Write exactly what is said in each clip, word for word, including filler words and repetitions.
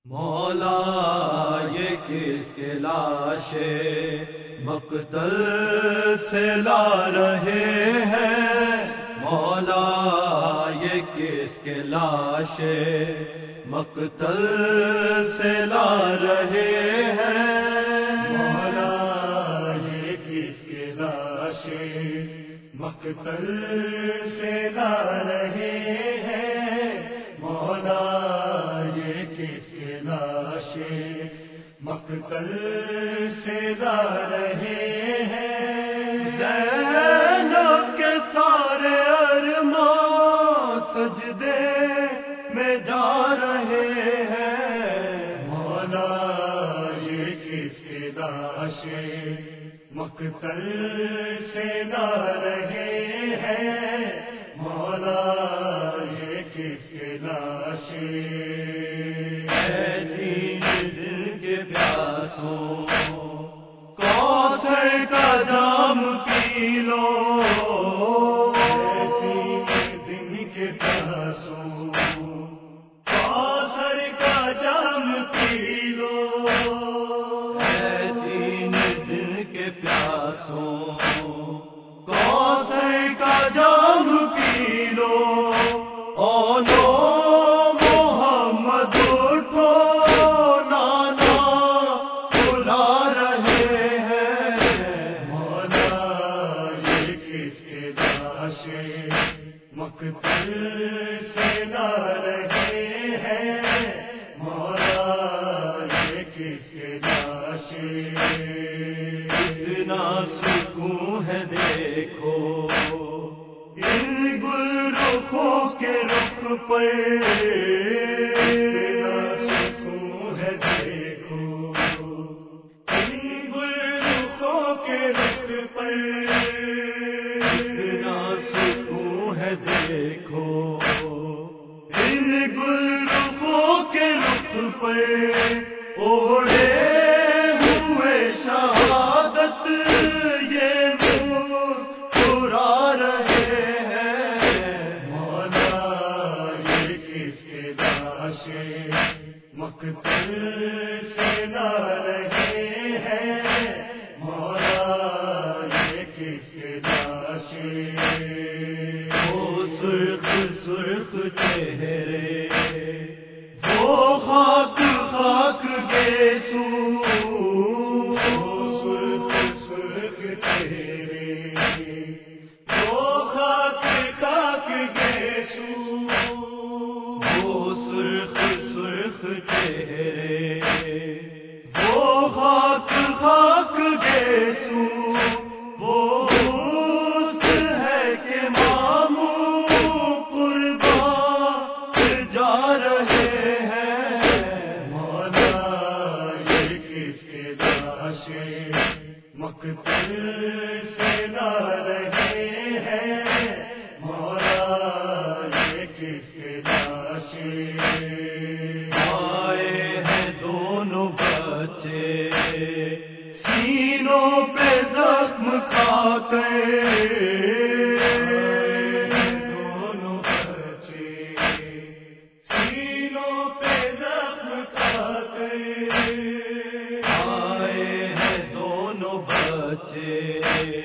مولا یہ کس کے لاشیں مقتل سے لا رہے ہیں، مولا یہ کس کے لاشیں مقتل سے لا رہے ہیں، مولا یہ کس کے لاشیں مقتل سے لا رہے ہیں، مولا یہ کس کے لاشیں مقتل سے لا رہے ہیں، زینب کے سارے ارمان سجدے میں جا رہے ہیں، مولا یہ کس کے لاشیں مقتل سے لا رہے ہیں، مولا یہ کس کے لاشیں پیاسوں کوثر کا جام پی لو، دن کے پیاسوں کوثر کا جام پی لو، تین دن کے پیاسوں کوثر کا جام پی لو، او لو مقتل سے لا رہے ہیں، مولا یہ کس کے لاشیں اتنا سکون ہے دیکھو ان گل رخوں کے رخ پر، اتنا سکون ہے دیکھو ان گل رخوں کے رخ پر، دیکھو ان گل رخوں کے رخ پر اوڑے ہوئے شہادت یہ مسکرا رہے ہیں، مولا یہ کس کے لاشیں مقتل سے لا رہے ہیں، مولا یہ کس کے لاشیں سرخ چہرے وہ خاک خاک گیسو، سرخ سرخ چہرے وہ خاک خاک گیسو، وہ سرخ سرخ چہرے وہ خاک خاک گیسو، وہ مقتل سے لا رہے ہیں، مولا یہ کس کے لاشیں آئے ہیں دونوں بچے سینوں پہ زخم کھا کر، دونوں بچے سینوں پہ زخم کھا کر، بچے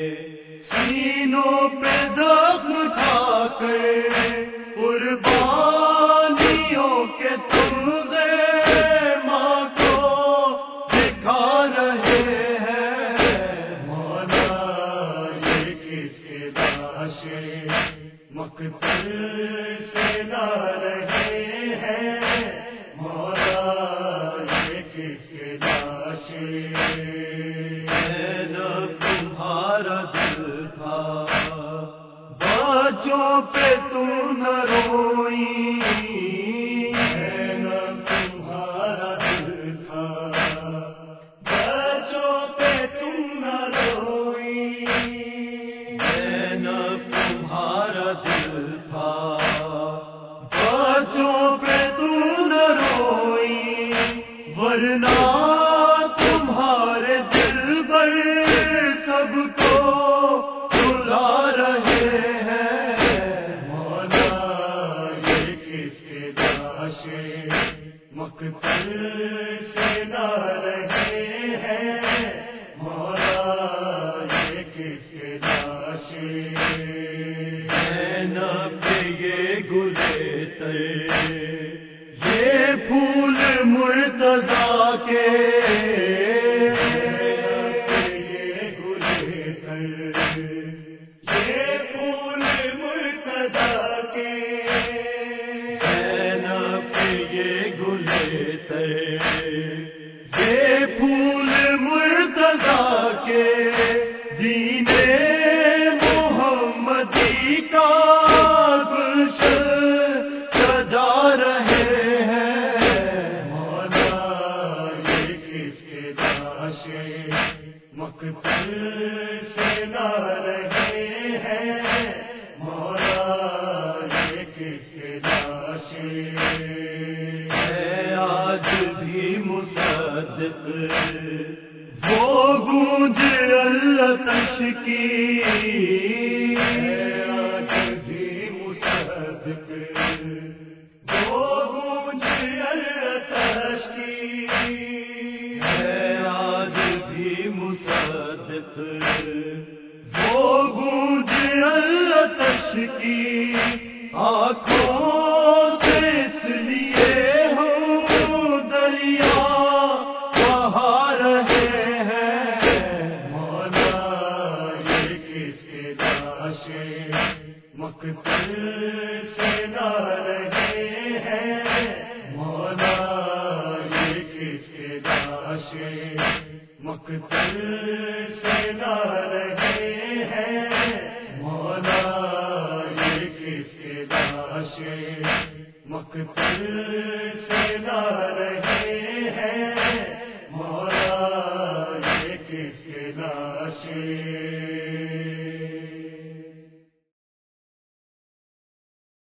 سینوں پہ زخم کھا کر قربانیوں کے تمغے ماں کو دکھا رہے ہیں، مولا یہ کس کے لاشیں مقتل سے لا رہے ہیں، مولا یہ کس کے لاشیں تمہارا دل تھا بچوں پہ تم نہ روئی، تمہارا دل تھا بچوں پہ تم نہ روئی، تمہارا دل تھا بچوں پہ تم نہ روئی، ورنہ تمہارے دل پر سب کو بلا رہے ہیں، مولا یہ کس کے لاشیں مقتل سے نہ رہے ہیں مولا یہ کس کے لاشے زینب یہ گلے تر یہ پھول مرتضیٰ کے یہ گلے تر یہ پھول مرتضیٰ کے زینب یہ گلے تر یہ پھول مرتضیٰ کے دین محمدی کا گلشن سجا رہے ہیں مولا یہ کس کے لاشے مقتل سے نہ رہے ہیں مولا یہ کس کے لاشے ہے آج بھی مصدق وہ گونج التش کی آج بھی مصدق وہ گونج التش کی ہے آج بھی مصدق وہ گونج التش کی آنکھوں سے اس لیے ہم دریا بہا رہے ہیں مولا یہ کس کے لاشے مقتل سے نہ رہے ہیں مولا یہ کس کے لاشے مقتل سے نہ رہے ہیں مولا یہ کس کے لاشے مقتل سے نہ رہے ہیں مولا یہ کس کے لاشے